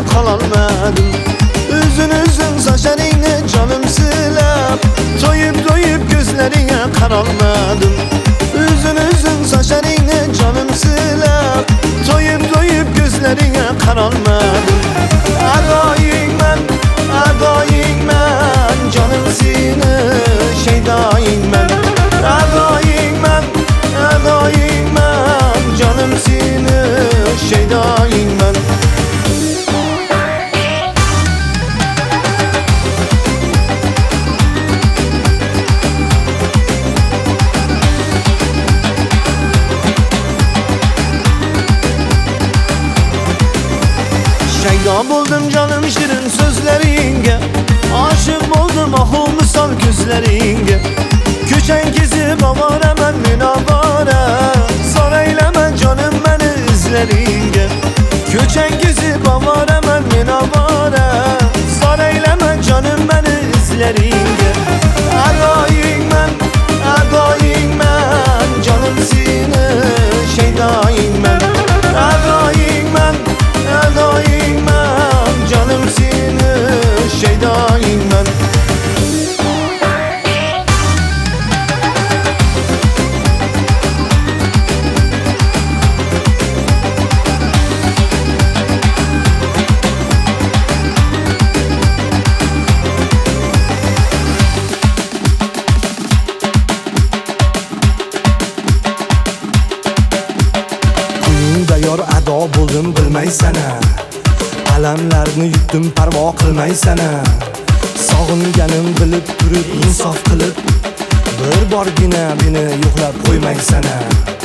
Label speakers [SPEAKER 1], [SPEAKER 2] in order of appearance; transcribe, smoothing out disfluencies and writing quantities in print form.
[SPEAKER 1] qololmadim. Uzun sochlaringni jonim silab, to'yib ko'zlaringga qarolmadim. Uzun sochlaringni jonim silab, to'yib ko'zlaringga qarolmadim. Adoyingman, jonim seni shaydoyingman. Adoyingman, jonim seni shaydoyingman. Shaydo bo'ldim jonim shirin so'zlaringga, oshiq bo'ldim ohu misol ko'zlaringga. Ko'chang kezib ovoraman men ovora, so'raylaman jonim meni izlaringga. Ko'chang kezib ovoraman men ovora, so'raylaman jonim meni izlaringga. Adoyingman, jonim seni shaydoyingman. Adoyingman, jonim seni shaydoyingman. Yor ado bo'ldim bilmaysana, alamlarni yutdim parvo qilmaysana. Sog'inganim bilib turib insof qilib, bir borgina meni yo'qlab qo'ymaysana.